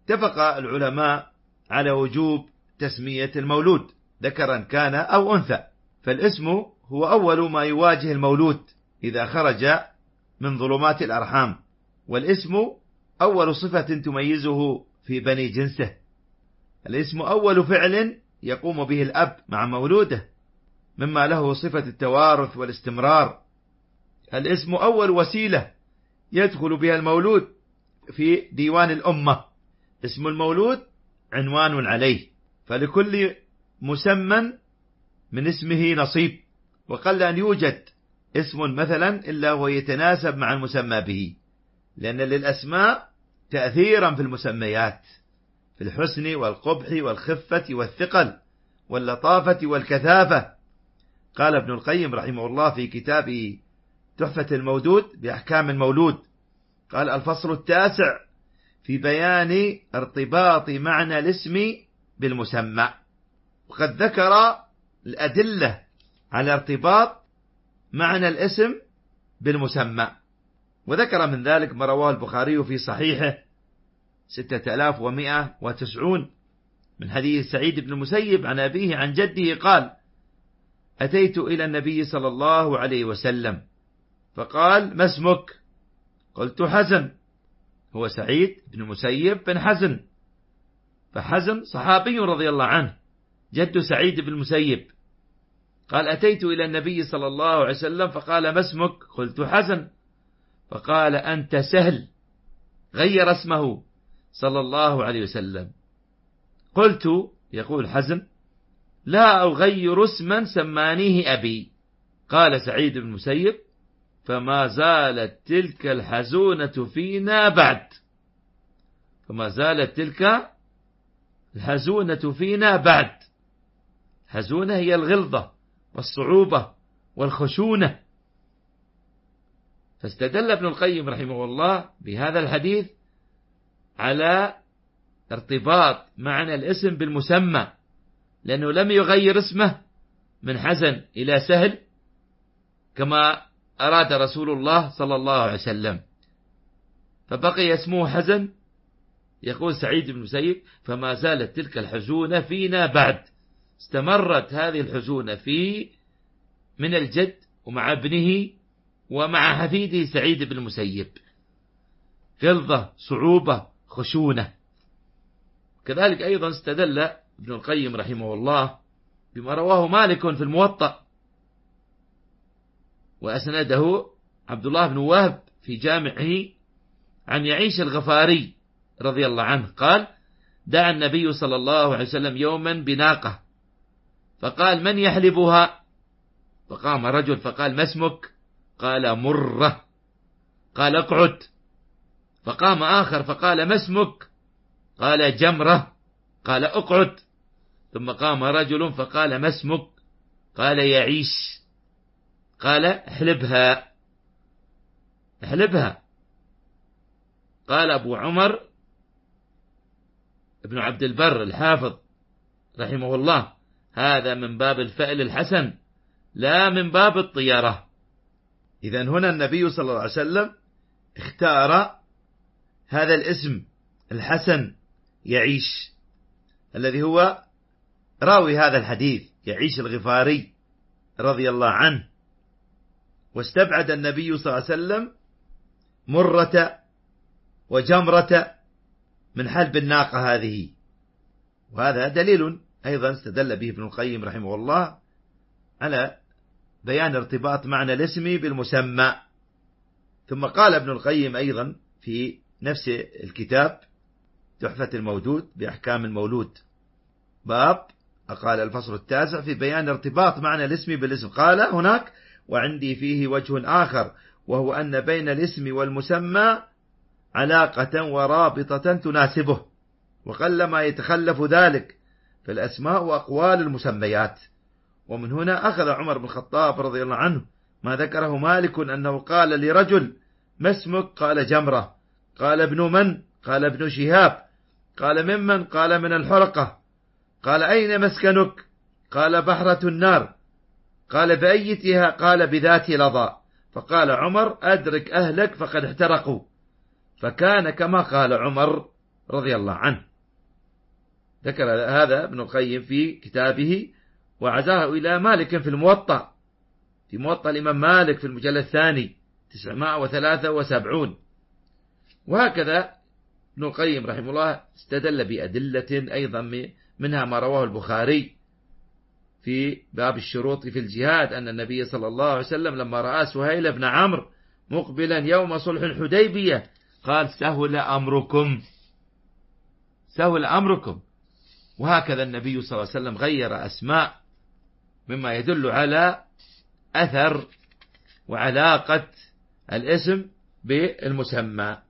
اتفق العلماء على وجوب تسمية المولود ذكرا كان أو أنثى، فالاسم هو أول ما يواجه المولود إذا خرج من ظلمات الأرحام، والاسم أول صفة تميزه في بني جنسه. الاسم أول فعل يقوم به الأب مع مولوده مما له صفة التوارث والاستمرار. الاسم أول وسيلة يدخل بها المولود في ديوان الأمة. اسم المولود عنوان عليه، فلكل مسمى من اسمه نصيب، وقل أن يوجد اسم مثلا إلا هو يتناسب مع المسمى به، لأن للأسماء تأثيرا في المسميات في الحسن والقبح والخفة والثقل واللطافة والكثافة. قال ابن القيم رحمه الله في كتابه تحفة المودود بأحكام المولود، قال: الفصل 9 في بيان ارتباط معنى الاسم بالمسمى. وقد ذكر الأدلة على ارتباط معنى الاسم بالمسمى، وذكر من ذلك ما رواه البخاري في صحيحه 6190 من حديث سعيد بن المسيب عن أبيه عن جده قال: أتيت إلى النبي صلى الله عليه وسلم فقال: ما اسمك؟ قلت: حزن. هو سعيد بن المسيب بن حزن، فحزن صحابي رضي الله عنه جد سعيد بن المسيب. قال: أتيت إلى النبي صلى الله عليه وسلم فقال: ما اسمك؟ قلت: حزن. فقال: أنت سهل. غير اسمه صلى الله عليه وسلم. قلت، يقول حزن: لا أغير اسما سمانيه أبي. قال سعيد بن المسيب: فما زالت تلك الحزونة فينا بعد. فما زالت تلك الحزونة فينا بعد. حزونة هي الغلظة والصعوبة والخشونة. فاستدل ابن القيم رحمه الله بهذا الحديث على ارتباط معنى الاسم بالمسمى، لأنه لم يغير اسمه من حزن إلى سهل كما أراد رسول الله صلى الله عليه وسلم، فبقي اسمه حزن. يقول سعيد بن المسيب: فما زالت تلك الحزونة فينا بعد. استمرت هذه الحزونة من الجد ومع ابنه ومع حفيده سعيد بن المسيب، غلظة، صعوبة، خشونة. كذلك أيضا استدل ابن القيم رحمه الله بما رواه مالك في الموطأ وأسنده عبد الله بن وهب في جامعه عن يعيش الغفاري رضي الله عنه قال: دعا النبي صلى الله عليه وسلم يوما بناقة فقال: من يحلبها؟ فقام رجل فقال: ما اسمك؟ قال: مرة. قال: اقعد. فقام آخر فقال: ما اسمك؟ قال: جمرة. قال: اقعد. ثم قام رجل فقال: ما اسمك؟ قال: يعيش. قال: احلبها. احلبها. قال أبو عمر ابن عبد البر الحافظ رحمه الله: هذا من باب الفعل الحسن لا من باب الطيرة. إذن هنا النبي صلى الله عليه وسلم اختار هذا الاسم الحسن يعيش، الذي هو راوي هذا الحديث يعيش الغفاري رضي الله عنه، واستبعد النبي صلى الله عليه وسلم مرة وجمرة من حلب الناقة هذه. وهذا دليل أيضا استدل به ابن القيم رحمه الله على بيان ارتباط معنى الاسم بالمسمى. ثم قال ابن القيم أيضا في نفس الكتاب تحفة المودود بأحكام المولود باب، قال: الفصل 9 في بيان ارتباط معنى الاسم بالاسم. قال هناك: وعندي فيه وجه آخر، وهو أن بين الاسم والمسمى علاقة ورابطة تناسبه، وقلما يتخلف ذلك في الأسماء وأقوال المسميات. ومن هنا أخذ عمر بن الخطاب رضي الله عنه ما ذكره مالك أنه قال لرجل: ما اسمك؟ قال: جمرة. قال: ابن من؟ قال: ابن شهاب. قال: ممن؟ قال: من الحرقة. قال: أين مسكنك؟ قال: بحرة النار. قال: بأيتها؟ قال: بذات لظى. فقال عمر: أدرك أهلك فقد احترقوا. فكان كما قال عمر رضي الله عنه. ذكر هذا ابن القيم في كتابه، وعزاه إلى مالك في الموطأ، في موطأ الإمام مالك في المجلد الثاني 973. وهكذا ابن القيم رحمه الله استدل بأدلة أيضا، منها ما رواه البخاري في باب الشروط في الجهاد، أن النبي صلى الله عليه وسلم لما رأى سهيل بن عمرو مقبلا يوم صلح الحديبية قال: سهل أمركم، سهل أمركم. وهكذا النبي صلى الله عليه وسلم غير أسماء، مما يدل على أثر وعلاقة الاسم بالمسمى.